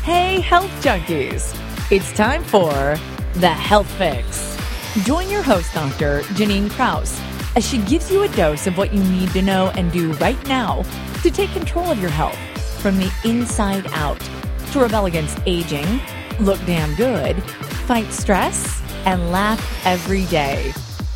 Hey, health junkies! It's time for The Health Fix. Join your host, Dr. Janine Krause, as she gives you a dose of what you need to know and do right now to take control of your health from the inside out, to rebel against aging, look damn good, fight stress, and laugh every day.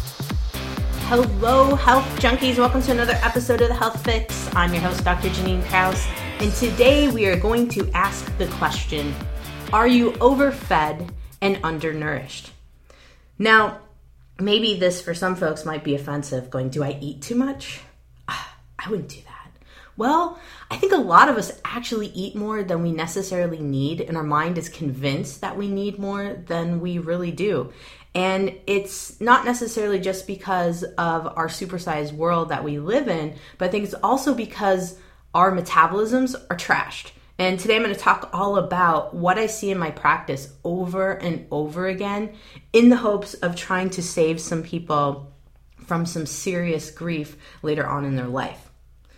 Hello, health junkies. Welcome to another episode of The Health Fix. I'm your host, Dr. Janine Krause, and today we are going to ask the question, are you overfed and undernourished? Now, maybe this for some folks might be offensive, going, do I eat too much? I wouldn't do that. Well, I think a lot of us actually eat more than we necessarily need, and our mind is convinced that we need more than we really do. And it's not necessarily just because of our supersized world that we live in, but I think it's also because our metabolisms are trashed. And today I'm going to talk all about what I see in my practice over and over again in the hopes of trying to save some people from some serious grief later on in their life.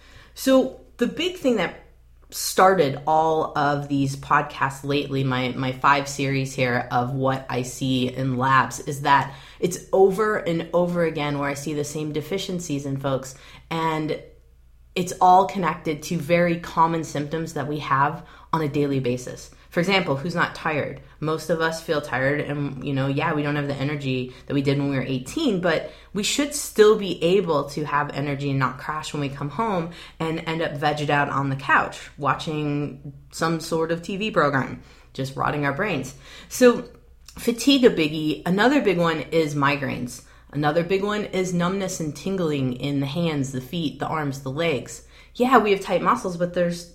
So the big thing that started all of these podcasts lately, my 5 series here of what I see in labs, is that it's over and over again where I see the same deficiencies in folks, and it's all connected to very common symptoms that we have on a daily basis. For example, who's not tired? Most of us feel tired and, we don't have the energy that we did when we were 18, but we should still be able to have energy and not crash when we come home and end up vegged out on the couch watching some sort of TV program, just rotting our brains. So fatigue, a biggie. Another big one is migraines. Another big one is numbness and tingling in the hands, the feet, the arms, the legs. Yeah, we have tight muscles, but there's,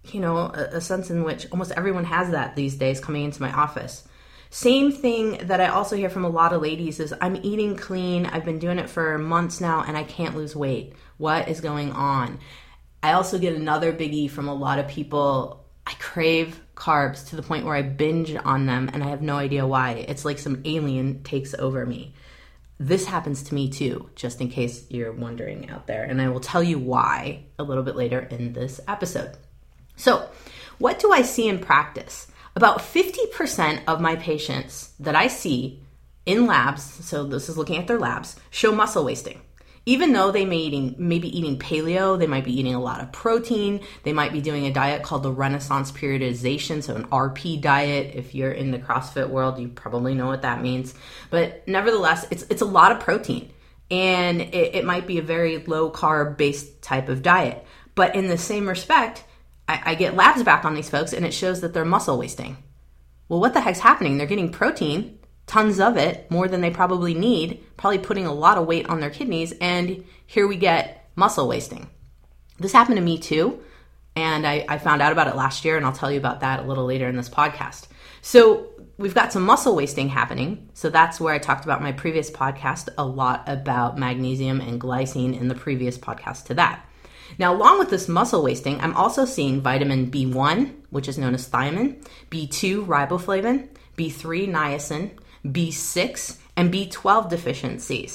a sense in which almost everyone has that these days coming into my office. Same thing that I also hear from a lot of ladies is, I'm eating clean, I've been doing it for months now, and I can't lose weight. What is going on? I also get another biggie from a lot of people. I crave carbs to the point where I binge on them, and I have no idea why. It's like some alien takes over me. This happens to me too, just in case you're wondering out there, and I will tell you why a little bit later in this episode. So, what do I see in practice? About 50% of my patients that I see in labs, so this is looking at their labs, show muscle wasting. Even though they may be eating paleo, they might be eating a lot of protein, they might be doing a diet called the Renaissance periodization, so an RP diet. If you're in the CrossFit world, you probably know what that means. But nevertheless, it's a lot of protein, and it might be a very low carb based type of diet. But in the same respect, I get labs back on these folks, and it shows that they're muscle wasting. Well, what the heck's happening? They're getting protein, tons of it, more than they probably need, probably putting a lot of weight on their kidneys, and here we get muscle wasting. This happened to me too, and I found out about it last year, and I'll tell you about that a little later in this podcast. So we've got some muscle wasting happening, so that's where I talked about my previous podcast, a lot about magnesium and glycine in the previous podcast to that. Now, along with this muscle wasting, I'm also seeing vitamin B1, which is known as thiamine, B2, riboflavin, B3, niacin, B6, and B12 deficiencies,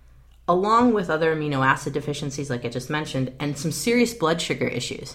along with other amino acid deficiencies like I just mentioned, and some serious blood sugar issues.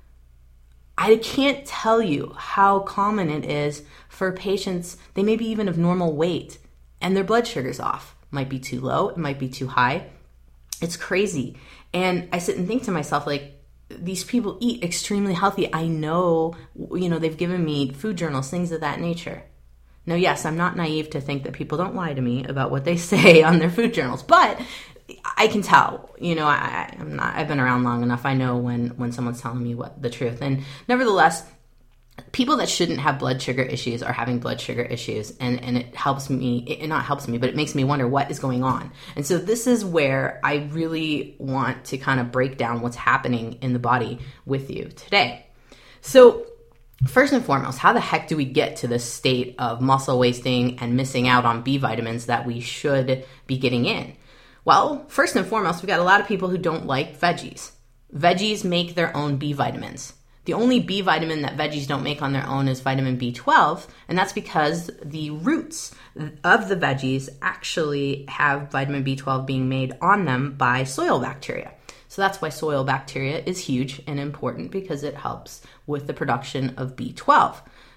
I can't tell you how common it is for patients, they may be even of normal weight, and their blood sugar's off. It might be too low, it might be too high. It's crazy. And I sit and think to myself, like, these people eat extremely healthy. I know, they've given me food journals, things of that nature. Now, yes, I'm not naive to think that people don't lie to me about what they say on their food journals, but I can tell, I've been around long enough. I know when someone's telling me what the truth. And nevertheless, people that shouldn't have blood sugar issues are having blood sugar issues, and it helps me, it not helps me, but it makes me wonder what is going on. And so this is where I really want to kind of break down what's happening in the body with you today. So first and foremost, how the heck do we get to this state of muscle wasting and missing out on B vitamins that we should be getting in? Well, first and foremost, we've got a lot of people who don't like veggies. Veggies make their own B vitamins. The only B vitamin that veggies don't make on their own is vitamin B12, and that's because the roots of the veggies actually have vitamin B12 being made on them by soil bacteria. So that's why soil bacteria is huge and important, because it helps with the production of B12.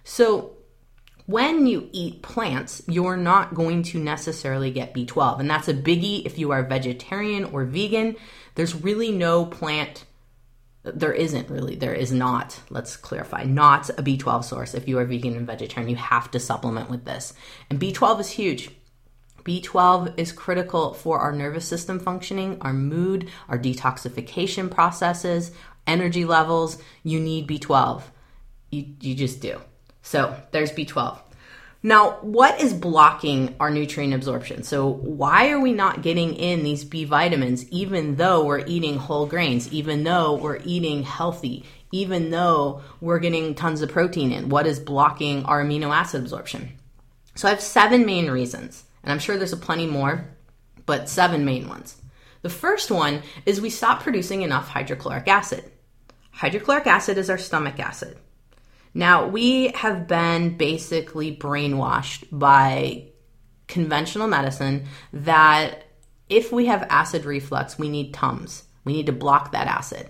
So when you eat plants, you're not going to necessarily get B12. And that's a biggie if you are vegetarian or vegan. There's really no plant. There is not, let's clarify, not a B12 source. If you are vegan and vegetarian, you have to supplement with this. And B12 is huge. B12 is critical for our nervous system functioning, our mood, our detoxification processes, energy levels. You need B12. You just do. So there's B12. Now, what is blocking our nutrient absorption? So why are we not getting in these B vitamins even though we're eating whole grains, even though we're eating healthy, even though we're getting tons of protein in? What is blocking our amino acid absorption? So I have 7 main reasons, and I'm sure there's plenty more, but 7 main ones. The first one is we stop producing enough hydrochloric acid. Hydrochloric acid is our stomach acid. Now, we have been basically brainwashed by conventional medicine that if we have acid reflux, we need Tums. We need to block that acid.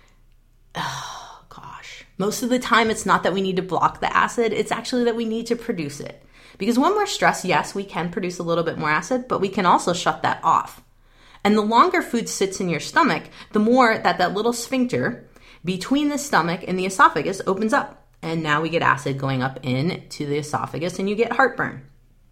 Oh, gosh. Most of the time, it's not that we need to block the acid. It's actually that we need to produce it. Because when we're stressed, yes, we can produce a little bit more acid, but we can also shut that off. And the longer food sits in your stomach, the more that little sphincter between the stomach and the esophagus opens up. And now we get acid going up into the esophagus and you get heartburn.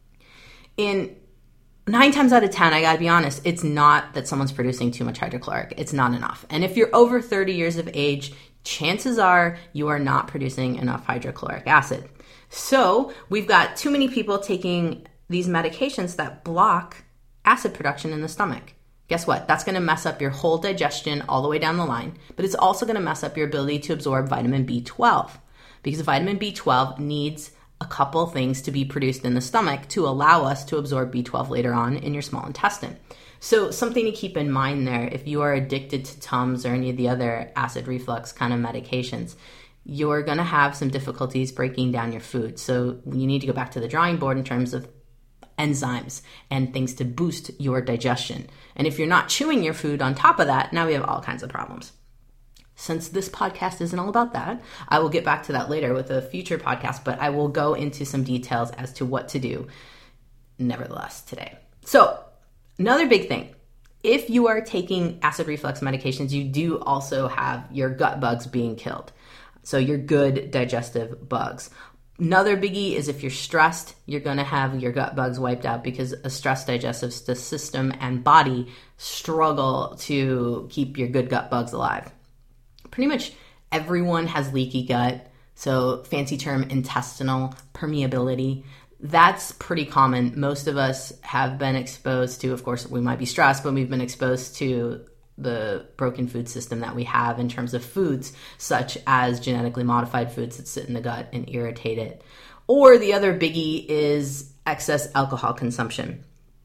In 9 times out of 10, I gotta be honest, it's not that someone's producing too much hydrochloric. It's not enough. And if you're over 30 years of age, chances are you are not producing enough hydrochloric acid. So we've got too many people taking these medications that block acid production in the stomach. Guess what? That's going to mess up your whole digestion all the way down the line, but it's also going to mess up your ability to absorb vitamin B12. Because vitamin B12 needs a couple things to be produced in the stomach to allow us to absorb B12 later on in your small intestine. So something to keep in mind there, if you are addicted to Tums or any of the other acid reflux kind of medications, you're going to have some difficulties breaking down your food. So you need to go back to the drawing board in terms of enzymes and things to boost your digestion. And if you're not chewing your food on top of that, now we have all kinds of problems. Since this podcast isn't all about that, I will get back to that later with a future podcast, but I will go into some details as to what to do nevertheless today. So another big thing, if you are taking acid reflux medications, you do also have your gut bugs being killed. So your good digestive bugs. Another biggie is if you're stressed, you're going to have your gut bugs wiped out because a stressed digestive system and body struggle to keep your good gut bugs alive. Pretty much everyone has leaky gut, so fancy term intestinal permeability. That's pretty common. Most of us have been exposed to, of course, we might be stressed, but we've been exposed to the broken food system that we have in terms of foods, such as genetically modified foods that sit in the gut and irritate it. Or the other biggie is excess alcohol consumption.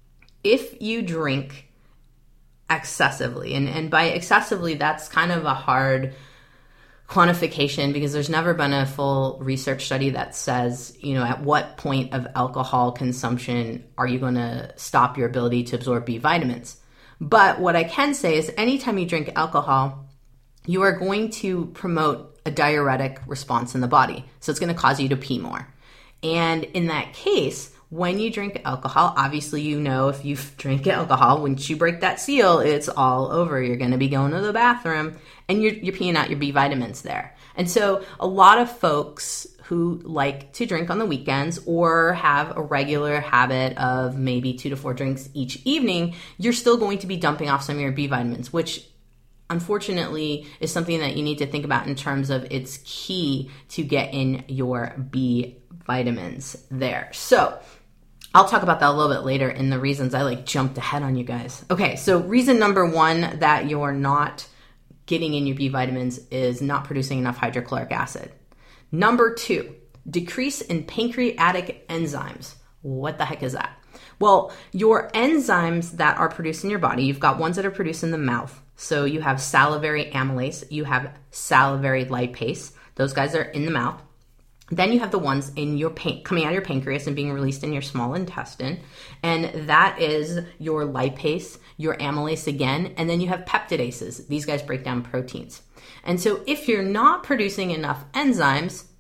If you drink excessively, and by excessively, that's kind of a hard quantification because there's never been a full research study that says, at what point of alcohol consumption are you going to stop your ability to absorb B vitamins. But what I can say is anytime you drink alcohol, you are going to promote a diuretic response in the body. So it's going to cause you to pee more. And in that case, when you drink alcohol, obviously, if you drink alcohol, once you break that seal, it's all over. You're going to be going to the bathroom and you're peeing out your B vitamins there. And so a lot of folks who like to drink on the weekends or have a regular habit of maybe 2 to 4 drinks each evening, you're still going to be dumping off some of your B vitamins, which unfortunately is something that you need to think about in terms of it's key to get in your B vitamins there. So I'll talk about that a little bit later in the reasons. I jumped ahead on you guys. Okay, so reason number 1 that you're not getting in your B vitamins is not producing enough hydrochloric acid. Number 2, decrease in pancreatic enzymes. What the heck is that? Well, your enzymes that are produced in your body, you've got ones that are produced in the mouth. So you have salivary amylase, you have salivary lipase. Those guys are in the mouth. Then you have the ones in your coming out of your pancreas and being released in your small intestine. And that is your lipase, your amylase again. And then you have peptidases. These guys break down proteins. And so if you're not producing enough enzymes,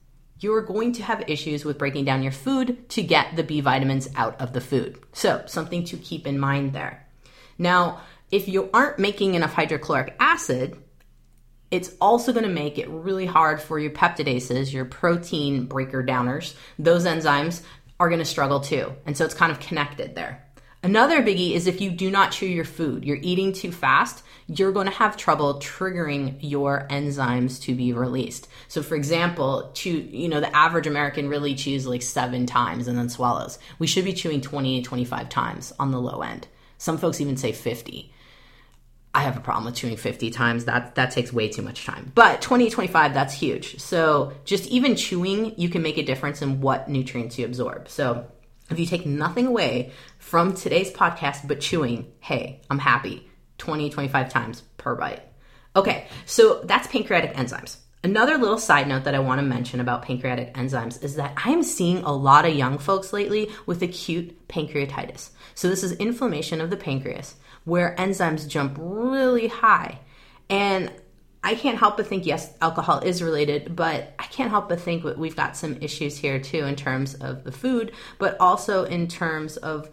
you're going to have issues with breaking down your food to get the B vitamins out of the food. So something to keep in mind there. Now, if you aren't making enough hydrochloric acid, it's also going to make it really hard for your peptidases, your protein breaker downers. Those enzymes are going to struggle too. And so it's kind of connected there. Another biggie is if you do not chew your food, you're eating too fast, you're going to have trouble triggering your enzymes to be released. So for example, the average American really chews like 7 times and then swallows. We should be chewing 20 to 25 times on the low end. Some folks even say 50. I have a problem with chewing 50 times. That takes way too much time. But 20 to 25, that's huge. So just even chewing, you can make a difference in what nutrients you absorb. So if you take nothing away from today's podcast but chewing, hey, I'm happy. 20, 25 times per bite. Okay, so that's pancreatic enzymes. Another little side note that I want to mention about pancreatic enzymes is that I'm seeing a lot of young folks lately with acute pancreatitis. So this is inflammation of the pancreas where enzymes jump really high. And I can't help but think, yes, alcohol is related, but I can't help but think that we've got some issues here too in terms of the food, but also in terms of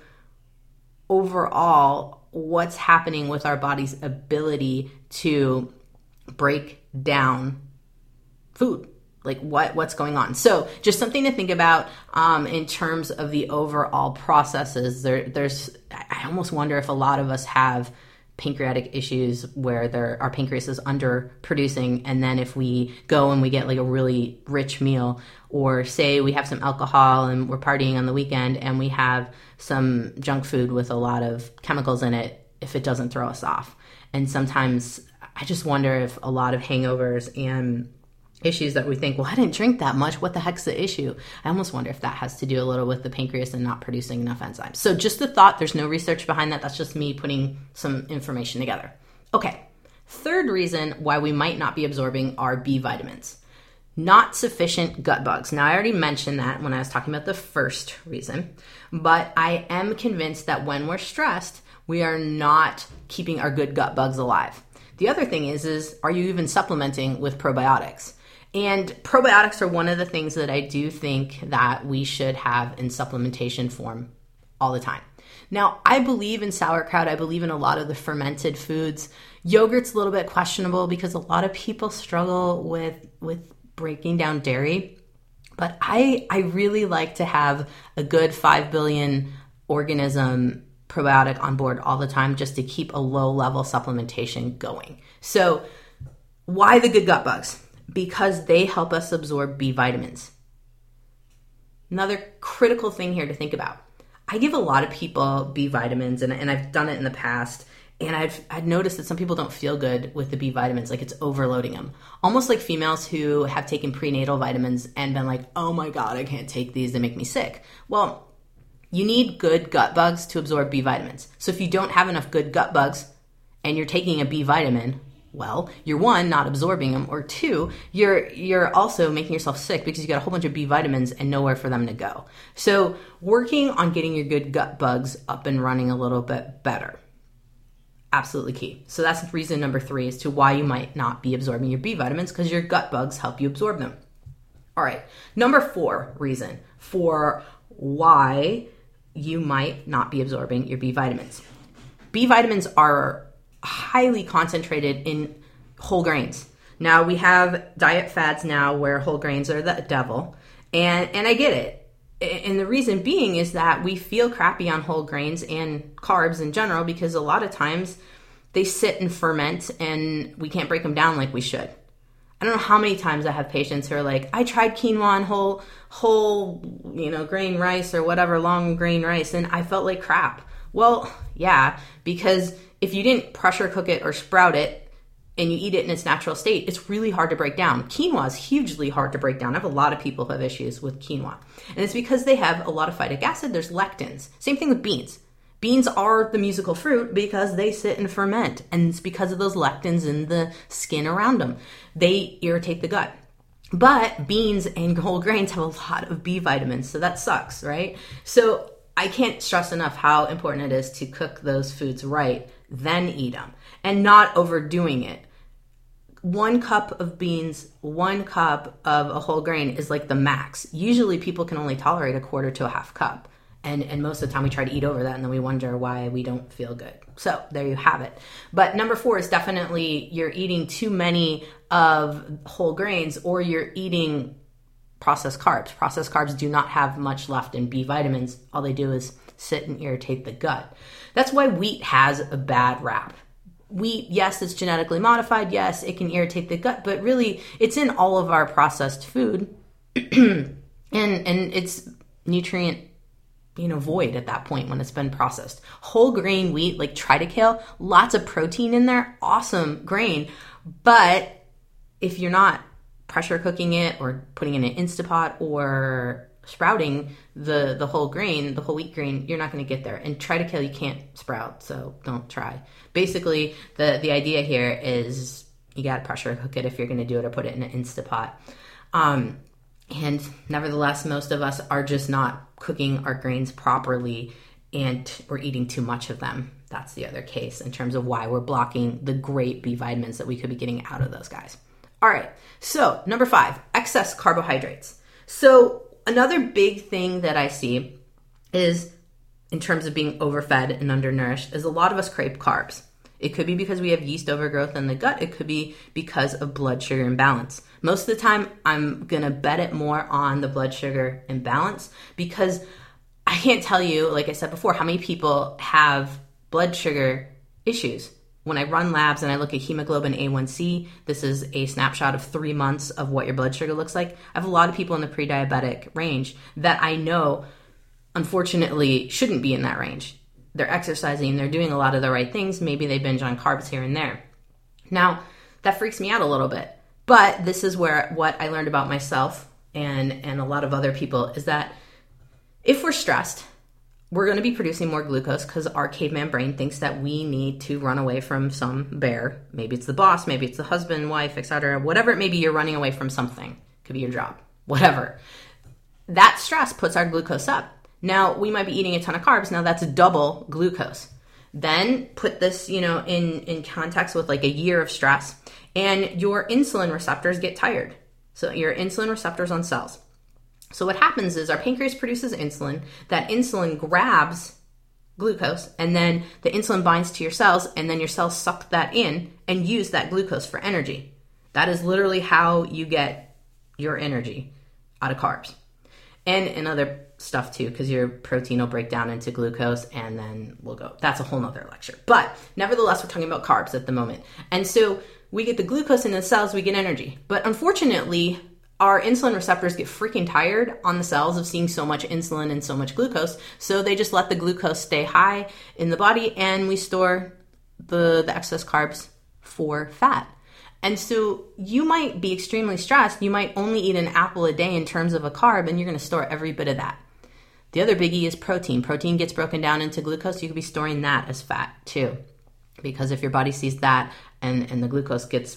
overall what's happening with our body's ability to break down food, like what's going on. So just something to think about in terms of the overall processes. I almost wonder if a lot of us have pancreatic issues where our pancreas is under producing, and then if we go and we get like a really rich meal, or say we have some alcohol and we're partying on the weekend and we have some junk food with a lot of chemicals in it, if it doesn't throw us off. And sometimes I just wonder if a lot of hangovers and issues that we think, well, I didn't drink that much, what the heck's the issue? I almost wonder if that has to do a little with the pancreas and not producing enough enzymes. So just a thought, there's no research behind that. That's just me putting some information together. Okay, third reason why we might not be absorbing our B vitamins. Not sufficient gut bugs. Now, I already mentioned that when I was talking about the first reason, but I am convinced that when we're stressed, we are not keeping our good gut bugs alive. The other thing is are you even supplementing with probiotics? And probiotics are one of the things that I do think that we should have in supplementation form all the time. Now, I believe in sauerkraut. I believe in a lot of the fermented foods. Yogurt's a little bit questionable because a lot of people struggle with breaking down dairy. But I really like to have a good 5 billion organism probiotic on board all the time just to keep a low-level supplementation going. So why the good gut bugs? Because they help us absorb B vitamins. Another critical thing here to think about. I give a lot of people B vitamins, and I've done it in the past, and I've noticed that some people don't feel good with the B vitamins, like it's overloading them. Almost like females who have taken prenatal vitamins and been like, oh my God, I can't take these, they make me sick. Well, you need good gut bugs to absorb B vitamins. So if you don't have enough good gut bugs and you're taking a B vitamin, well, you're one, not absorbing them, or two, you're also making yourself sick because you got a whole bunch of B vitamins and nowhere for them to go. So working on getting your good gut bugs up and running a little bit better. Absolutely key. So that's reason number 3 as to why you might not be absorbing your B vitamins, because your gut bugs help you absorb them. All right. Number 4 reason for why you might not be absorbing your B vitamins. B vitamins are highly concentrated in whole grains. Now, we have diet fads now where whole grains are the devil, and I get it. And the reason being is that we feel crappy on whole grains and carbs in general because a lot of times they sit and ferment and we can't break them down like we should. I don't know how many times I have patients who are like, I tried quinoa and whole grain rice or whatever, long grain rice, and I felt like crap. Well, yeah, because if you didn't pressure cook it or sprout it and you eat it in its natural state, it's really hard to break down. Quinoa is hugely hard to break down. I have a lot of people who have issues with quinoa. And it's because they have a lot of phytic acid. There's lectins. Same thing with beans. Beans are the musical fruit because they sit and ferment. And it's because of those lectins in the skin around them. They irritate the gut. But beans and whole grains have a lot of B vitamins. So that sucks, right? So I can't stress enough how important it is to cook those foods right, then eat them, and not overdoing it. 1 cup of beans, 1 cup of a whole grain is like the max. Usually people can only tolerate a quarter to a half cup. And most of the time we try to eat over that and then we wonder why we don't feel good. So there you have it. But number 4 is definitely you're eating too many of whole grains, or you're eating processed carbs. Processed carbs do not have much left in B vitamins. All they do is sit and irritate the gut. That's why wheat has a bad rap. Wheat, yes, it's genetically modified. Yes, it can irritate the gut, but really it's in all of our processed food and it's nutrient void at that point when it's been processed. Whole grain wheat, like triticale, lots of protein in there, awesome grain. But if you're not pressure cooking it or putting in an Instapot or sprouting the whole grain, the whole wheat grain, you're not going to get there. And triticale you can't sprout, so don't try. Basically, the idea here is you got to pressure cook it if you're going to do it, or put it in an Instapot. And nevertheless, most of us are just not cooking our grains properly, and we're eating too much of them. That's the other case in terms of why we're blocking the great B vitamins that we could be getting out of those guys. All right, so number 5, excess carbohydrates. So another big thing that I see is, in terms of being overfed and undernourished, is a lot of us crave carbs. It could be because we have yeast overgrowth in the gut. It could be because of blood sugar imbalance. Most of the time, I'm going to bet it more on the blood sugar imbalance, because I can't tell you, like I said before, how many people have blood sugar issues. When I run labs and I look at hemoglobin A1C, this is a snapshot of 3 months of what your blood sugar looks like. I have a lot of people in the pre-diabetic range that I know, unfortunately, shouldn't be in that range. They're exercising, they're doing a lot of the right things. Maybe they binge on carbs here and there. Now, that freaks me out a little bit. But this is where what I learned about myself and a lot of other people is that if we're stressed, we're going to be producing more glucose because our caveman brain thinks that we need to run away from some bear. Maybe it's the boss, maybe it's the husband, wife, etc. Whatever it may be, you're running away from something. Could be your job, whatever. That stress puts our glucose up. Now, we might be eating a ton of carbs. Now, that's double glucose. Then put this, in context with like a year of stress, and your insulin receptors get tired. So your insulin receptors on cells. So what happens is our pancreas produces insulin. That insulin grabs glucose, and then the insulin binds to your cells, and then your cells suck that in and use that glucose for energy. That is literally how you get your energy out of carbs. And in other stuff too, because your protein will break down into glucose, and then we'll go. That's a whole nother lecture. But nevertheless, we're talking about carbs at the moment. And so we get the glucose in the cells, we get energy. But unfortunately, our insulin receptors get freaking tired on the cells of seeing so much insulin and so much glucose. So they just let the glucose stay high in the body, and we store the excess carbs for fat. And so you might be extremely stressed. You might only eat an apple a day in terms of a carb, and you're going to store every bit of that. The other biggie is protein. Protein gets broken down into glucose. You could be storing that as fat too, because if your body sees that and the glucose gets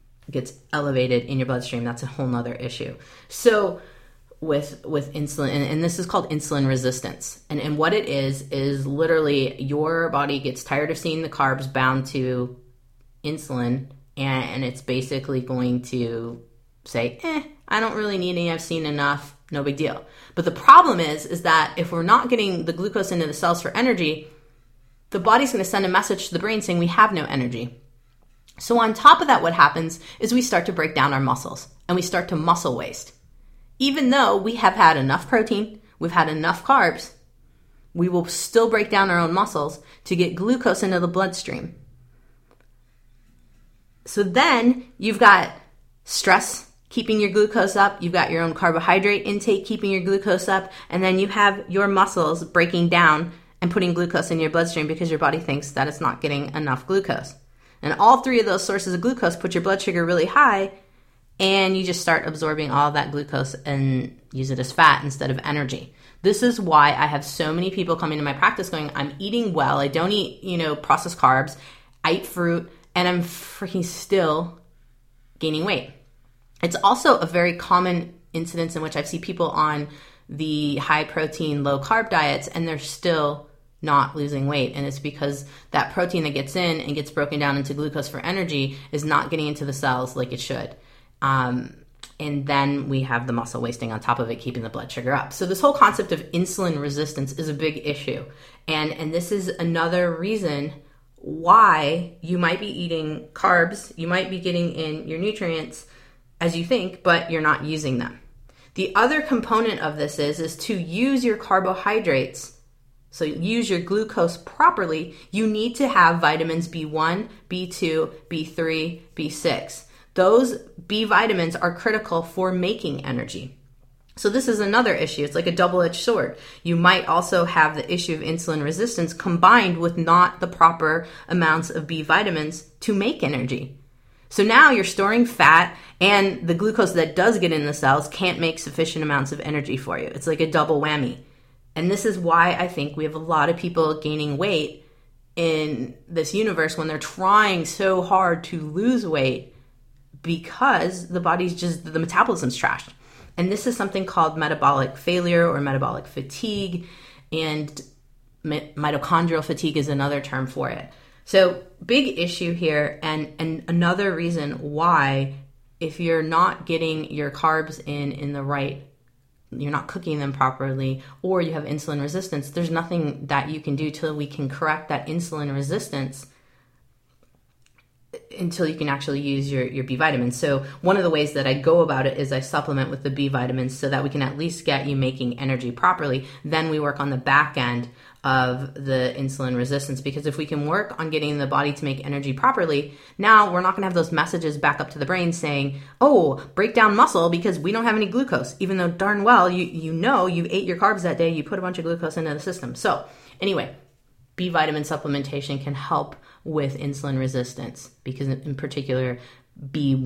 elevated in your bloodstream, that's a whole nother issue. So with insulin, and this is called insulin resistance. And what it is literally your body gets tired of seeing the carbs bound to insulin, and it's basically going to say, I don't really need any, I've seen enough, no big deal. But the problem is that if we're not getting the glucose into the cells for energy, the body's going to send a message to the brain saying we have no energy. So on top of that, what happens is we start to break down our muscles, and we start to muscle waste. Even though we have had enough protein, we've had enough carbs, we will still break down our own muscles to get glucose into the bloodstream. So then you've got stress keeping your glucose up, you've got your own carbohydrate intake keeping your glucose up, and then you have your muscles breaking down and putting glucose in your bloodstream because your body thinks that it's not getting enough glucose. And all three of those sources of glucose put your blood sugar really high, and you just start absorbing all that glucose and use it as fat instead of energy. This is why I have so many people coming to my practice going, I'm eating well, I don't eat, processed carbs, I eat fruit, and I'm freaking still gaining weight. It's also a very common incidence in which I see people on the high protein, low carb diets, and they're still not losing weight. And it's because that protein that gets in and gets broken down into glucose for energy is not getting into the cells like it should. And then we have the muscle wasting on top of it, keeping the blood sugar up. So this whole concept of insulin resistance is a big issue. And this is another reason why you might be eating carbs, you might be getting in your nutrients as you think, but you're not using them. The other component of this is to use your carbohydrates. So use your glucose properly. You need to have vitamins B1, B2, B3, B6. Those B vitamins are critical for making energy. So this is another issue. It's like a double-edged sword. You might also have the issue of insulin resistance combined with not the proper amounts of B vitamins to make energy. So now you're storing fat, and the glucose that does get in the cells can't make sufficient amounts of energy for you. It's like a double whammy. And this is why I think we have a lot of people gaining weight in this universe when they're trying so hard to lose weight, because the body's the metabolism's trashed. And this is something called metabolic failure or metabolic fatigue, and mitochondrial fatigue is another term for it. So big issue here, and another reason why, if you're not getting your carbs in the right, you're not cooking them properly, or you have insulin resistance, there's nothing that you can do till we can correct that insulin resistance until you can actually use your B vitamins. So one of the ways that I go about it is I supplement with the B vitamins so that we can at least get you making energy properly. Then we work on the back end of the insulin resistance, because if we can work on getting the body to make energy properly, now we're not going to have those messages back up to the brain saying, oh, break down muscle because we don't have any glucose, even though darn well you know you ate your carbs that day, you put a bunch of glucose into the system. So anyway, B vitamin supplementation can help with insulin resistance, because in particular B1,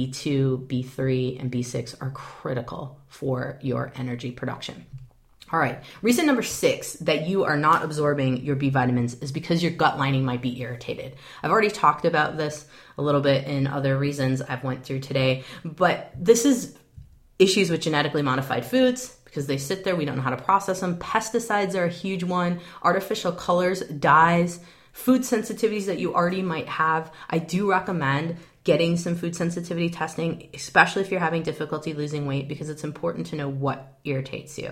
B2, B3, and B6 are critical for your energy production. All right, reason number 6 that you are not absorbing your B vitamins is because your gut lining might be irritated. I've already talked about this a little bit in other reasons I've went through today, but this is issues with genetically modified foods, because they sit there, we don't know how to process them. Pesticides are a huge one. Artificial colors, dyes, food sensitivities that you already might have. I do recommend getting some food sensitivity testing, especially if you're having difficulty losing weight, because it's important to know what irritates you.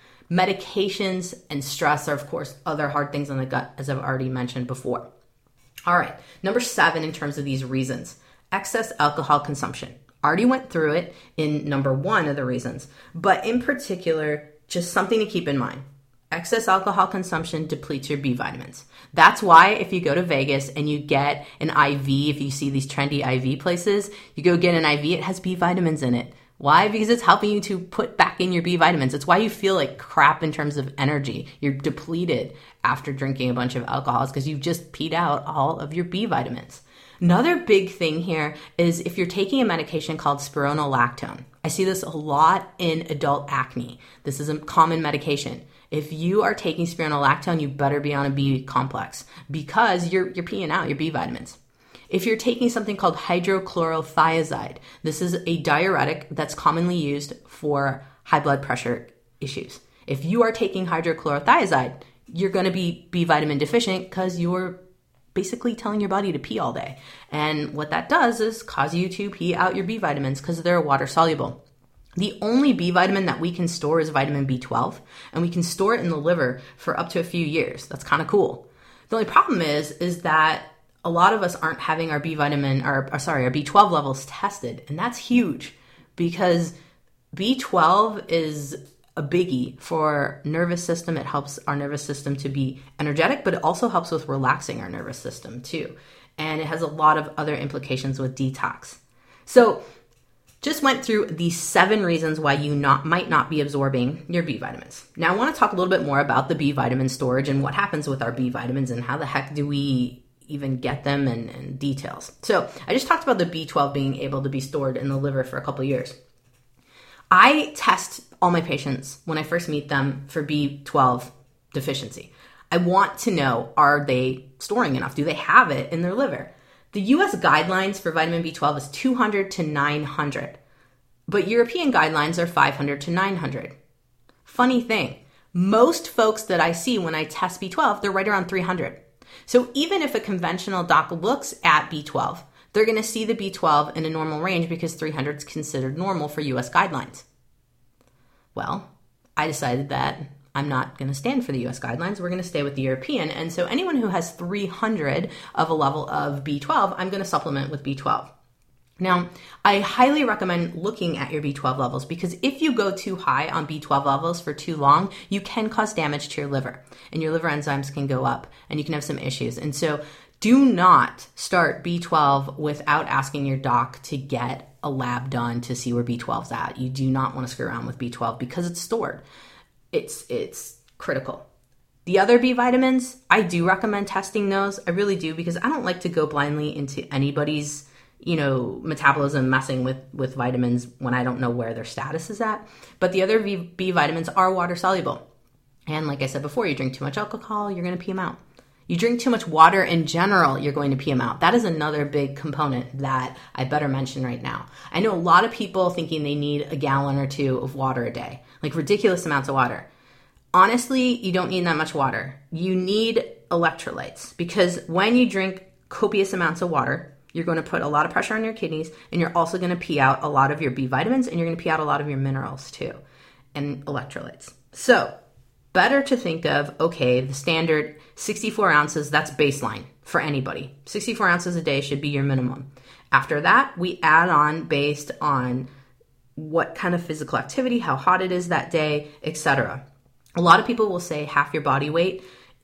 Medications and stress are, of course, other hard things on the gut, as I've already mentioned before. All right, number 7 in terms of these reasons, excess alcohol consumption. Already went through it in number 1 of the reasons, but in particular, just something to keep in mind. Excess alcohol consumption depletes your B vitamins. That's why if you go to Vegas and you get an IV, if you see these trendy IV places, you go get an IV, it has B vitamins in it. Why? Because it's helping you to put back in your B vitamins. It's why you feel like crap in terms of energy. You're depleted after drinking a bunch of alcohols because you've just peed out all of your B vitamins. Another big thing here is if you're taking a medication called spironolactone. I see this a lot in adult acne. This is a common medication. If you are taking spironolactone, you better be on a B complex because you're peeing out your B vitamins. If you're taking something called hydrochlorothiazide, this is a diuretic that's commonly used for high blood pressure issues. If you are taking hydrochlorothiazide, you're going to be B vitamin deficient because you're basically telling your body to pee all day. And what that does is cause you to pee out your B vitamins because they're water soluble. The only B vitamin that we can store is vitamin B12, and we can store it in the liver for up to a few years. That's kind of cool. The only problem is that a lot of us aren't having our our B12 levels tested, and that's huge because B12 is a biggie for nervous system. It helps our nervous system to be energetic, but it also helps with relaxing our nervous system too. And it has a lot of other implications with detox. So just went through the 7 reasons why you might not be absorbing your B vitamins. Now I want to talk a little bit more about the B vitamin storage and what happens with our B vitamins and how the heck do we even get them and details. So I just talked about the B12 being able to be stored in the liver for a couple of years. I test all my patients when I first meet them for B12 deficiency. I want to know, are they storing enough? Do they have it in their liver? The US guidelines for vitamin B12 is 200 to 900, but European guidelines are 500 to 900. Funny thing, Most folks that I see when I test B12, they're right around 300. So even if a conventional doc looks at B12, they're going to see the B12 in a normal range because 300 is considered normal for US guidelines. Well, I decided that I'm not going to stand for the US guidelines. We're going to stay with the European. And so anyone who has 300 of a level of B12, I'm going to supplement with B12. Now, I highly recommend looking at your B12 levels because if you go too high on B12 levels for too long, you can cause damage to your liver and your liver enzymes can go up and you can have some issues. And so do not start B12 without asking your doc to get a lab done to see where B12's at. You do not want to screw around with B12 because it's stored. It's critical. The other B vitamins, I do recommend testing those. I really do because I don't like to go blindly into anybody's metabolism messing with vitamins when I don't know where their status is at. But the other B vitamins are water soluble. And like I said before, you drink too much alcohol, you're going to pee them out. You drink too much water in general, you're going to pee them out. That is another big component that I better mention right now. I know a lot of people thinking they need a gallon or two of water a day, like ridiculous amounts of water. Honestly, you don't need that much water. You need electrolytes because when you drink copious amounts of water, you're going to put a lot of pressure on your kidneys and you're also going to pee out a lot of your B vitamins and you're going to pee out a lot of your minerals too and electrolytes. So better to think of, okay, the standard 64 ounces, that's baseline for anybody. 64 ounces a day should be your minimum. After that, we add on based on what kind of physical activity, how hot it is that day, etc. A lot of people will say half your body weight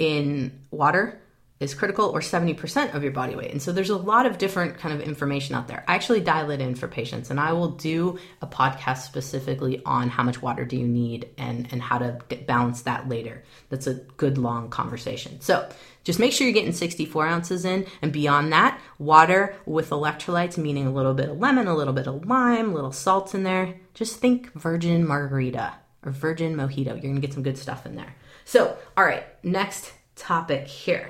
in water is critical or 70% of your body weight. And so there's a lot of different kind of information out there. I actually dial it in for patients and I will do a podcast specifically on how much water do you need and how to balance that later. That's a good long conversation. So just make sure you're getting 64 ounces in and beyond that, water with electrolytes, meaning a little bit of lemon, a little bit of lime, a little salt in there. Just think virgin margarita or virgin mojito. You're going to get some good stuff in there. So, all right, next topic here.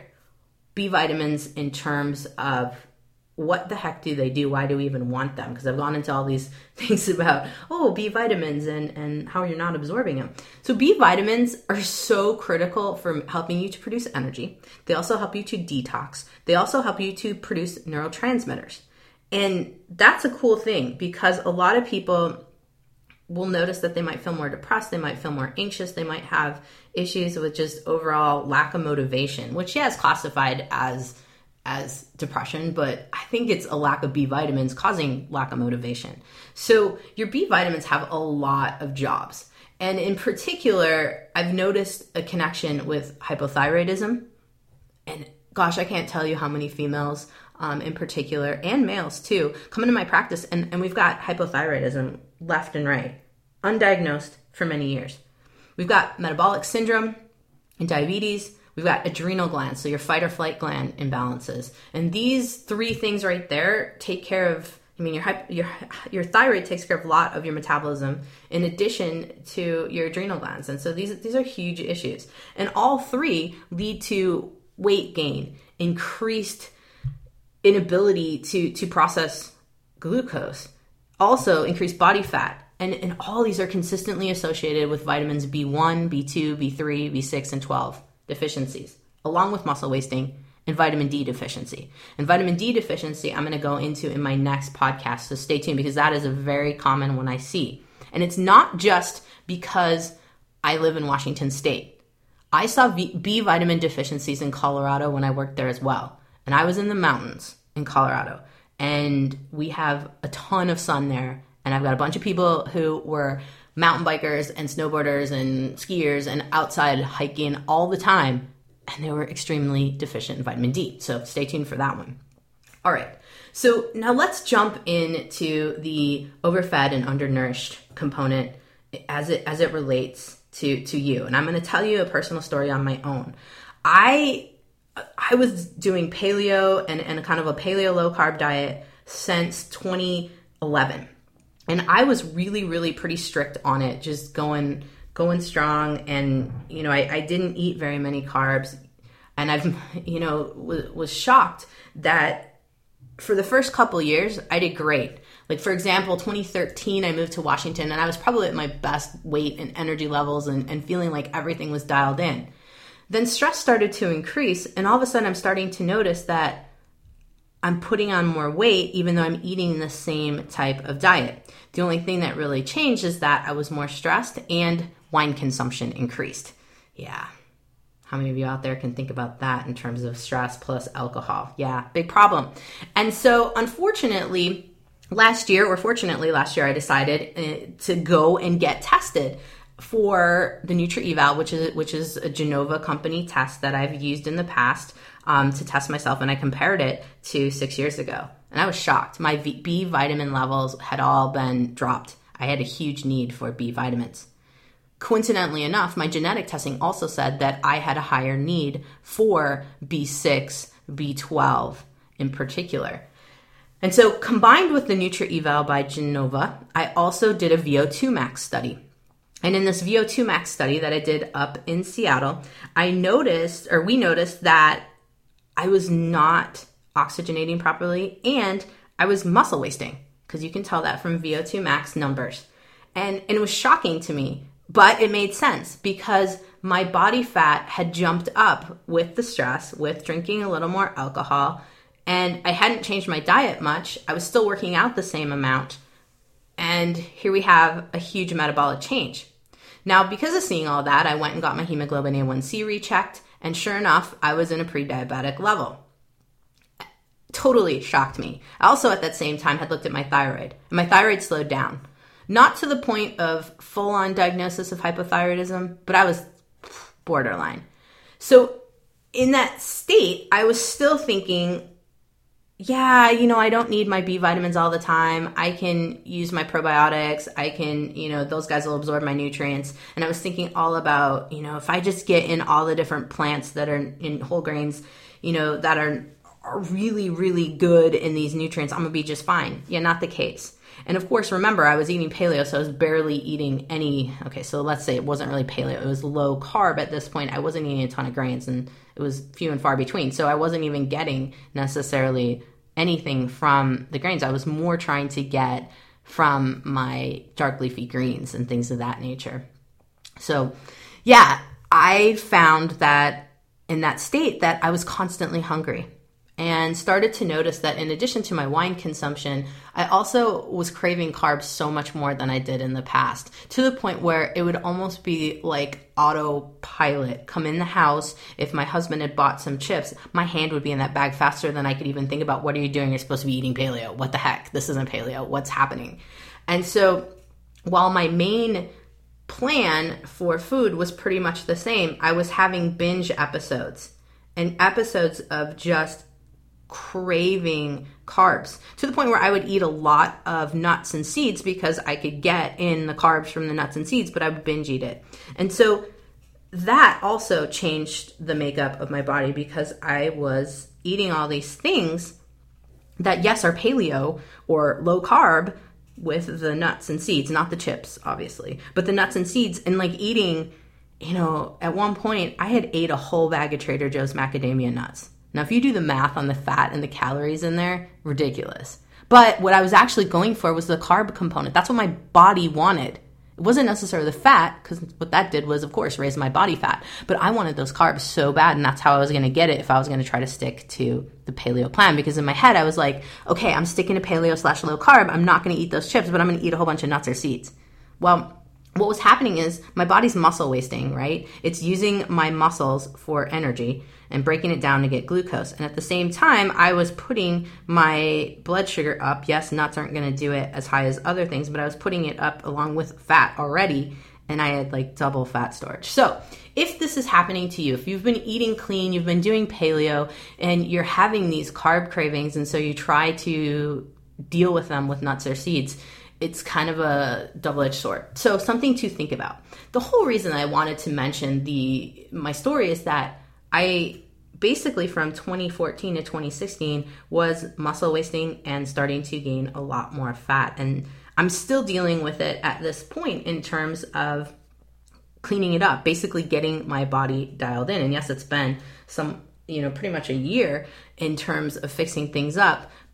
B vitamins in terms of what the heck do they do? Why do we even want them? Because I've gone into all these things about, B vitamins and how you're not absorbing them. So B vitamins are so critical for helping you to produce energy. They also help you to detox. They also help you to produce neurotransmitters. And that's a cool thing because a lot of people will notice that they might feel more depressed, they might feel more anxious, they might have issues with just overall lack of motivation, which is classified as depression, but I think it's a lack of B vitamins causing lack of motivation. So your B vitamins have a lot of jobs. And in particular, I've noticed a connection with hypothyroidism. And gosh, I can't tell you how many females in particular, and males too, come into my practice and we've got hypothyroidism left and right, undiagnosed for many years. We've got metabolic syndrome and diabetes. We've got adrenal glands, so your fight or flight gland imbalances. And these three things right there take care of, your thyroid takes care of a lot of your metabolism in addition to your adrenal glands. And so these are huge issues. And all three lead to weight gain, increased inability to process glucose, also increased body fat. And all these are consistently associated with vitamins B1, B2, B3, B6, and 12 deficiencies, along with muscle wasting and vitamin D deficiency. And vitamin D deficiency, I'm going to go into in my next podcast. So stay tuned because that is a very common one I see. And it's not just because I live in Washington State. I saw B vitamin deficiencies in Colorado when I worked there as well. And I was in the mountains in Colorado. And we have a ton of sun there. And I've got a bunch of people who were mountain bikers and snowboarders and skiers and outside hiking all the time. And they were extremely deficient in vitamin D. So stay tuned for that one. All right. So now let's jump into the overfed and undernourished component as it relates to you. And I'm going to tell you a personal story on my own. I was doing paleo and a kind of a paleo low carb diet since 2011. And I was really, really pretty strict on it, just going strong. And, I didn't eat very many carbs. And was shocked that for the first couple of years, I did great. Like, for example, 2013, I moved to Washington and I was probably at my best weight and energy levels and feeling like everything was dialed in. Then stress started to increase, and all of a sudden I'm starting to notice that I'm putting on more weight even though I'm eating the same type of diet. The only thing that really changed is that I was more stressed and wine consumption increased. Yeah. How many of you out there can think about that in terms of stress plus alcohol? Yeah, big problem. And so unfortunately, last year, I decided to go and get tested for the NutriEval, which is a Genova company test that I've used in the past to test myself, and I compared it to 6 years ago. And I was shocked. My B vitamin levels had all been dropped. I had a huge need for B vitamins. Coincidentally enough, my genetic testing also said that I had a higher need for B6, B12 in particular. And so combined with the NutriEval by Genova, I also did a VO2 max study. And in this VO2 max study that I did up in Seattle, we noticed that I was not oxygenating properly and I was muscle wasting, because you can tell that from VO2 max numbers. And it was shocking to me, but it made sense because my body fat had jumped up with the stress, with drinking a little more alcohol, and I hadn't changed my diet much. I was still working out the same amount. And here we have a huge metabolic change. Now, because of seeing all that, I went and got my hemoglobin A1C rechecked, and sure enough, I was in a pre-diabetic level. Totally shocked me. I also, at that same time, had looked at my thyroid, and my thyroid slowed down. Not to the point of full-on diagnosis of hypothyroidism, but I was borderline. So in that state, I was still thinking, yeah, I don't need my B vitamins all the time. I can use my probiotics. I can, those guys will absorb my nutrients. And I was thinking all about, if I just get in all the different plants that are in whole grains, that are really, really good in these nutrients, I'm going to be just fine. Yeah, not the case. And of course, remember, I was eating paleo, so I was barely eating so let's say it wasn't really paleo. It was low carb at this point. I wasn't eating a ton of grains, and it was few and far between. So I wasn't even getting necessarily anything from the grains. I was more trying to get from my dark leafy greens and things of that nature. So yeah, I found that in that state that I was constantly hungry, and started to notice that in addition to my wine consumption, I also was craving carbs so much more than I did in the past, to the point where it would almost be like autopilot. Come in the house, if my husband had bought some chips, my hand would be in that bag faster than I could even think about, what are you doing? You're supposed to be eating paleo. What the heck? This isn't paleo. What's happening? And so while my main plan for food was pretty much the same, I was having binge episodes, and episodes of just craving carbs, to the point where I would eat a lot of nuts and seeds because I could get in the carbs from the nuts and seeds, but I would binge eat it. And so that also changed the makeup of my body, because I was eating all these things that, yes, are paleo or low carb, with the nuts and seeds, not the chips, obviously, but the nuts and seeds, and like eating, at one point I had ate a whole bag of Trader Joe's macadamia nuts. Now, if you do the math on the fat and the calories in there, ridiculous. But what I was actually going for was the carb component. That's what my body wanted. It wasn't necessarily the fat, because what that did was, of course, raise my body fat. But I wanted those carbs so bad, and that's how I was going to get it if I was going to try to stick to the paleo plan. Because in my head, I was like, okay, I'm sticking to paleo/low carb. I'm not going to eat those chips, but I'm going to eat a whole bunch of nuts or seeds. Well, what was happening is my body's muscle wasting, right? It's using my muscles for energy and breaking it down to get glucose. And at the same time, I was putting my blood sugar up. Yes, nuts aren't going to do it as high as other things, but I was putting it up along with fat already, and I had like double fat storage. So if this is happening to you, if you've been eating clean, you've been doing paleo, and you're having these carb cravings, and so you try to deal with them with nuts or seeds, it's kind of a double-edged sword. So something to think about. The whole reason I wanted to mention my story is that I basically, from 2014 to 2016, was muscle wasting and starting to gain a lot more fat. And I'm still dealing with it at this point in terms of cleaning it up, basically getting my body dialed in. And yes, it's been pretty much a year in terms of fixing things up,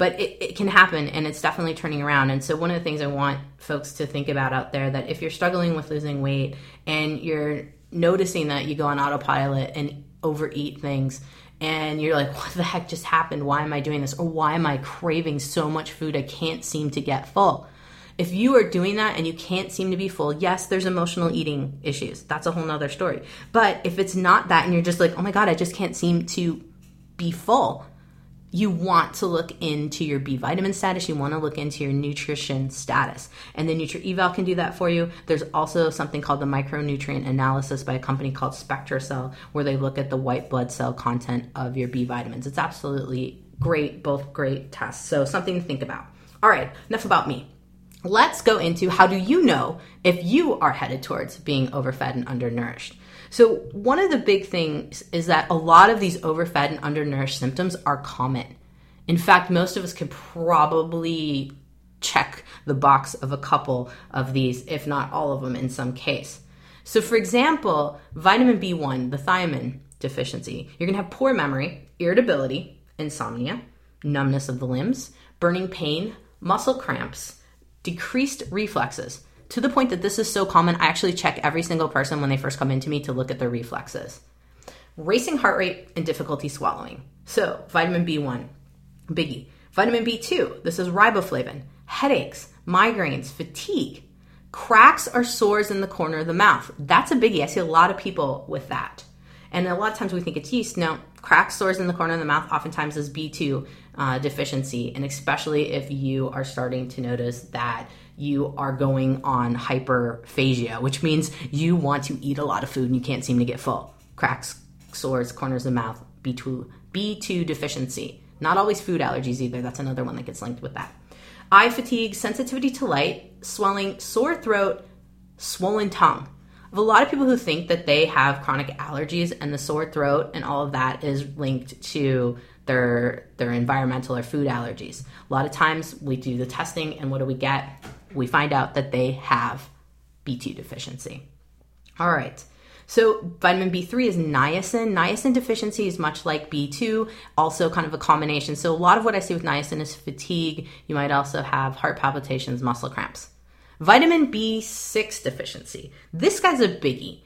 but it can happen, and it's definitely turning around. And so one of the things I want folks to think about out there, that if you're struggling with losing weight and you're noticing that you go on autopilot and overeat things, and you're like, what the heck just happened? Why am I doing this? Or why am I craving so much food I can't seem to get full? If you are doing that and you can't seem to be full, yes, there's emotional eating issues. That's a whole nother story. But if it's not that and you're just like, oh my God, I just can't seem to be full, you want to look into your B vitamin status. You want to look into your nutrition status. And the NutriEval can do that for you. There's also something called the micronutrient analysis by a company called SpectraCell, where they look at the white blood cell content of your B vitamins. It's absolutely great, both great tests. So something to think about. All right, enough about me. Let's go into how do you know if you are headed towards being overfed and undernourished. So one of the big things is that a lot of these overfed and undernourished symptoms are common. In fact, most of us could probably check the box of a couple of these, if not all of them in some case. So for example, vitamin B1, the thiamine deficiency, you're going to have poor memory, irritability, insomnia, numbness of the limbs, burning pain, muscle cramps, decreased reflexes. To the point that this is so common, I actually check every single person when they first come into me to look at their reflexes. Racing heart rate and difficulty swallowing. So vitamin B1, biggie. Vitamin B2, this is riboflavin. Headaches, migraines, fatigue. Cracks or sores in the corner of the mouth. That's a biggie. I see a lot of people with that. And a lot of times we think it's yeast. No, cracks, sores in the corner of the mouth oftentimes is B2 deficiency. And especially if you are starting to notice that you are going on hyperphagia, which means you want to eat a lot of food and you can't seem to get full. Cracks, sores, corners of the mouth, B2 deficiency. Not always food allergies either. That's another one that gets linked with that. Eye fatigue, sensitivity to light, swelling, sore throat, swollen tongue. I have a lot of people who think that they have chronic allergies, and the sore throat and all of that is linked to their environmental or food allergies. A lot of times we do the testing, and what do we get? We find out that they have B2 deficiency. All right. So vitamin B3 is niacin. Niacin deficiency is much like B2, also kind of a combination. So a lot of what I see with niacin is fatigue. You might also have heart palpitations, muscle cramps. Vitamin B6 deficiency. This guy's a biggie.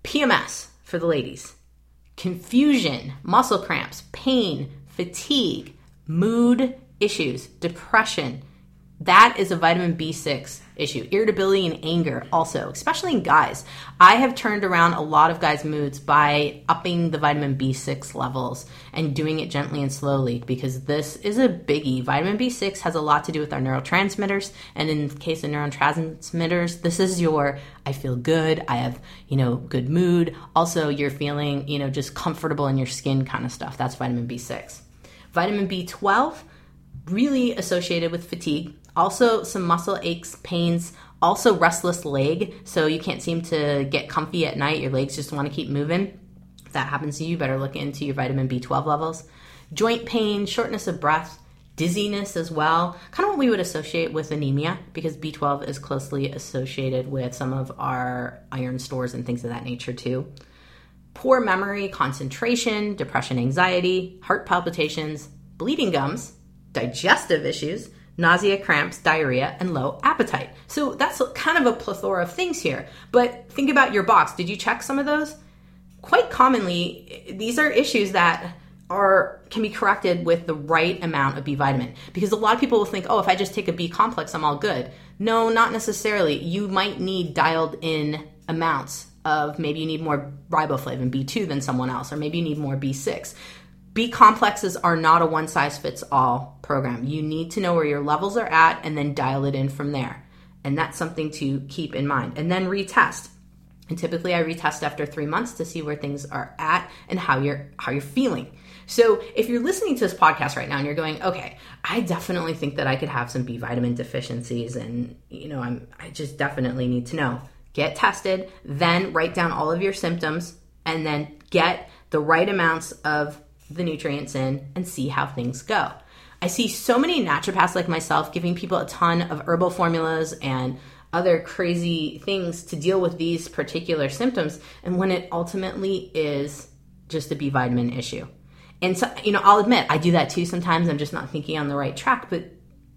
PMS for the ladies. Confusion, muscle cramps, pain, fatigue, mood issues, depression. That is a vitamin B6 issue. Irritability and anger also, especially in guys. I have turned around a lot of guys' moods by upping the vitamin B6 levels and doing it gently and slowly, because this is a biggie. Vitamin B6 has a lot to do with our neurotransmitters. And in the case of neurotransmitters, this is your, I feel good, I have, good mood. Also, you're feeling, just comfortable in your skin kind of stuff. That's vitamin B6. Vitamin B12, really associated with fatigue. Also some muscle aches, pains, also restless leg. So you can't seem to get comfy at night. Your legs just want to keep moving. If that happens to you, better look into your vitamin B12 levels. Joint pain, shortness of breath, dizziness as well. Kind of what we would associate with anemia, because B12 is closely associated with some of our iron stores and things of that nature too. Poor memory, concentration, depression, anxiety, heart palpitations, bleeding gums, digestive issues, nausea, cramps, diarrhea, and low appetite. So that's kind of a plethora of things here. But think about your box. Did you check some of those? Quite commonly, these are issues that can be corrected with the right amount of B vitamin. Because a lot of people will think, if I just take a B complex, I'm all good. No, not necessarily. You might need dialed in amounts of, maybe you need more riboflavin, B2 than someone else, or maybe you need more B6. B complexes are not a one-size-fits-all program. You need to know where your levels are at and then dial it in from there. And that's something to keep in mind. And then retest. And typically I retest after 3 months to see where things are at and how you're feeling. So if you're listening to this podcast right now and you're going, okay, I definitely think that I could have some B vitamin deficiencies, and I just definitely need to know. Get tested, then write down all of your symptoms, and then get the right amounts of the nutrients in and see how things go. I see so many naturopaths like myself giving people a ton of herbal formulas and other crazy things to deal with these particular symptoms, and when it ultimately is just a B vitamin issue. And so, I'll admit I do that too sometimes. I'm just not thinking on the right track, but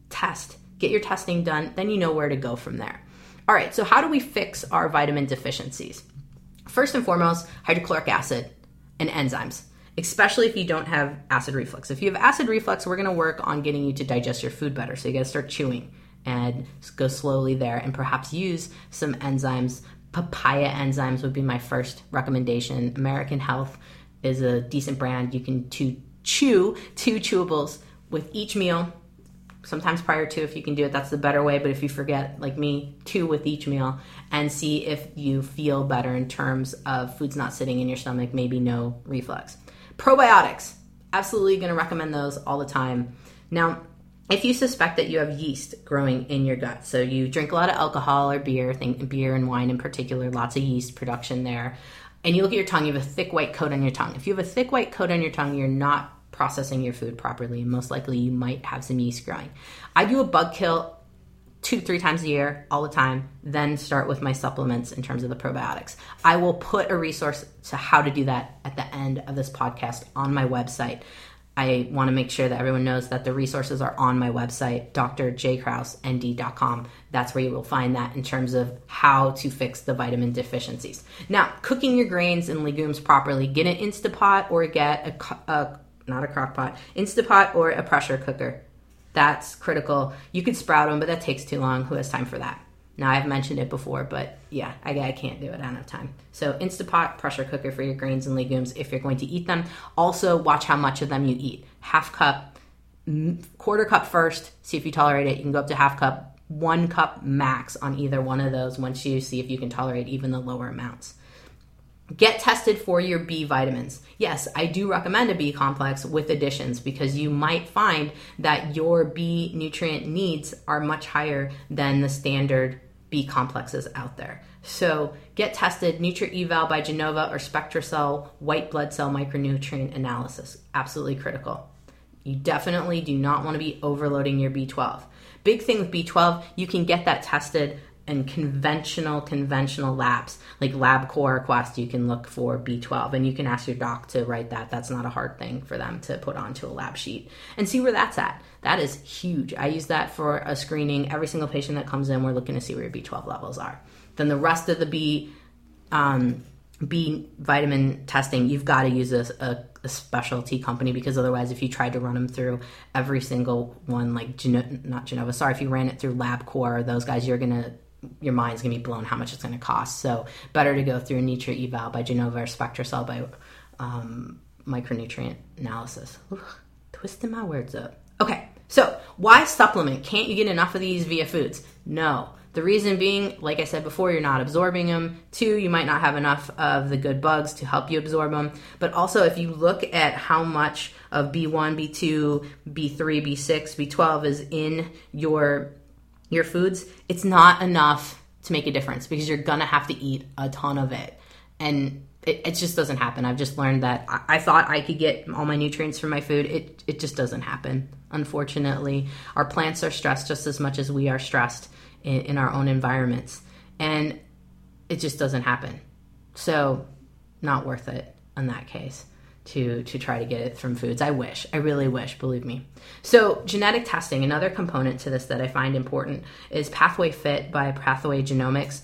get your testing done, then you know where to go from there. All right, so how do we fix our vitamin deficiencies? First and foremost, hydrochloric acid and enzymes, especially if you don't have acid reflux. If you have acid reflux, we're going to work on getting you to digest your food better. So you got to start chewing and go slowly there, and perhaps use some enzymes. Papaya enzymes would be my first recommendation. American Health is a decent brand. You can chew 2 chewables with each meal, sometimes prior to, if you can do it, that's the better way. But if you forget, like me, 2 with each meal, and see if you feel better in terms of foods not sitting in your stomach, maybe no reflux. Probiotics, absolutely going to recommend those all the time. Now, if you suspect that you have yeast growing in your gut, so you drink a lot of alcohol or beer, beer and wine in particular, lots of yeast production there, and you look at your tongue, you have a thick white coat on your tongue. If you have a thick white coat on your tongue, you're not processing your food properly, and most likely you might have some yeast growing. I do a bug kill 2-3 times a year, all the time, then start with my supplements in terms of the probiotics. I will put a resource to how to do that at the end of this podcast on my website. I want to make sure that everyone knows that the resources are on my website, drjkrausnd.com. That's where you will find that in terms of how to fix the vitamin deficiencies. Now, cooking your grains and legumes properly, get an Instapot or get not a crock pot, Instapot or a pressure cooker. That's critical. You could sprout them, but that takes too long. Who has time for that? Now, I've mentioned it before, but yeah, I can't do it. I don't have time. So Instapot, pressure cooker for your grains and legumes if you're going to eat them. Also, watch how much of them you eat. Half cup, quarter cup first. See if you tolerate it. You can go up to half cup, 1 cup max on either one of those once you see if you can tolerate even the lower amounts. Get tested for your B vitamins. Yes, I do recommend a B complex with additions because you might find that your B nutrient needs are much higher than the standard B complexes out there. So get tested, NutriEval by Genova or SpectraCell white blood cell micronutrient analysis. Absolutely critical. You definitely do not want to be overloading your B12. Big thing with B12, you can get that tested in conventional labs like LabCorp or Quest. You can look for B12 and you can ask your doc to write that. That's not a hard thing for them to put onto a lab sheet and see where that's at. That is huge. I use that for a screening. Every single patient that comes in, we're looking to see where your B12 levels are. Then the rest of the B vitamin testing, you've got to use a specialty company, because otherwise if you tried to run them through every single one, like if you ran it through LabCorp or those guys, your mind's going to be blown how much it's going to cost. So better to go through NutriEval by Genova or SpectraCell by micronutrient analysis. Ooh, twisting my words up. Okay, so why supplement? Can't you get enough of these via foods? No. The reason being, like I said before, you're not absorbing them. 2, you might not have enough of the good bugs to help you absorb them. But also, if you look at how much of B1, B2, B3, B6, B12 is in your foods, it's not enough to make a difference because you're going to have to eat a ton of it. And it just doesn't happen. I've just learned that I thought I could get all my nutrients from my food. It just doesn't happen. Unfortunately, our plants are stressed just as much as we are stressed in our own environments. And it just doesn't happen. So not worth it in that case to try to get it from foods. I really wish, believe me. So genetic testing, another component to this that I find important is Pathway Fit by Pathway Genomics.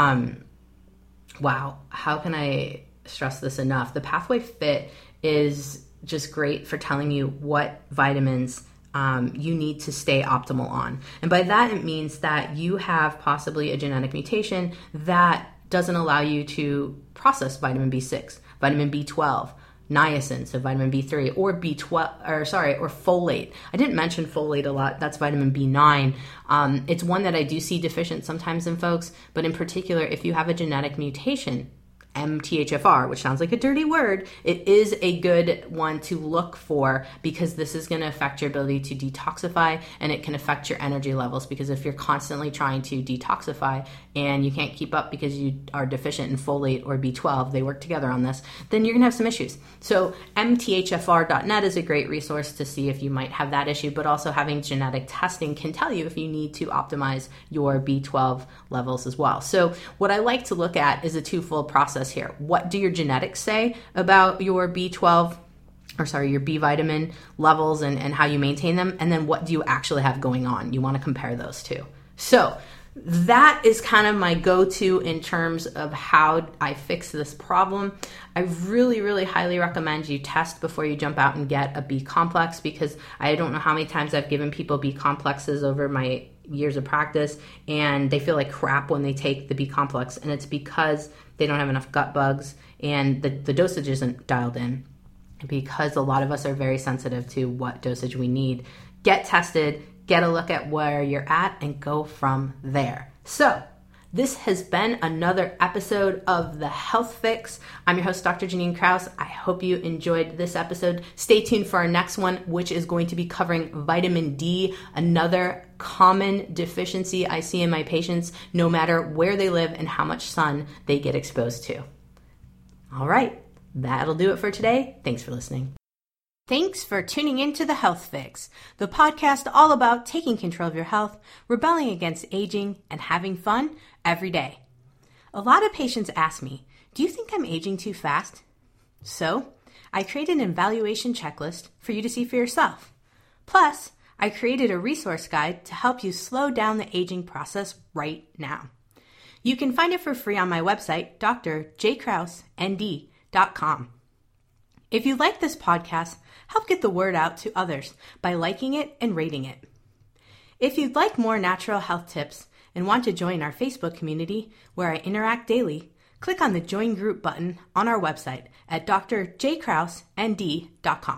Wow, how can I stress this enough? The Pathway Fit is just great for telling you what vitamins you need to stay optimal on. And by that, it means that you have possibly a genetic mutation that doesn't allow you to process vitamin B6, vitamin B12, niacin, so vitamin B3, or or folate. I didn't mention folate a lot. That's vitamin B9. It's one that I do see deficient sometimes in folks, but in particular, if you have a genetic mutation, MTHFR, which sounds like a dirty word, it is a good one to look for because this is going to affect your ability to detoxify, and it can affect your energy levels, because if you're constantly trying to detoxify and you can't keep up because you are deficient in folate or B12, they work together on this, then you're going to have some issues. So mthfr.net is a great resource to see if you might have that issue, but also having genetic testing can tell you if you need to optimize your B12 levels as well. So what I like to look at is a twofold process here. What do your genetics say about your B12 your B vitamin levels and how you maintain them, and then what do you actually have going on. You want to compare those two. So that is kind of my go-to in terms of how I fix this problem. I really, really highly recommend you test before you jump out and get a B complex, because I don't know how many times I've given people B complexes over my years of practice, and they feel like crap when they take the B complex, and it's because they don't have enough gut bugs and the dosage isn't dialed in, because a lot of us are very sensitive to what dosage we need. Get tested, get a look at where you're at, and go from there. So this has been another episode of The Health Fix. I'm your host, Dr. Janine Kraus. I hope you enjoyed this episode. Stay tuned for our next one, which is going to be covering vitamin D, another common deficiency I see in my patients, no matter where they live and how much sun they get exposed to. All right, that'll do it for today. Thanks for listening. Thanks for tuning in to The Health Fix, the podcast all about taking control of your health, rebelling against aging, and having fun every day. A lot of patients ask me, do you think I'm aging too fast? So, I created an evaluation checklist for you to see for yourself. Plus, I created a resource guide to help you slow down the aging process right now. You can find it for free on my website, drjkrausnd.com. If you like this podcast, help get the word out to others by liking it and rating it. If you'd like more natural health tips and want to join our Facebook community where I interact daily, click on the Join Group button on our website at drjkrausnd.com.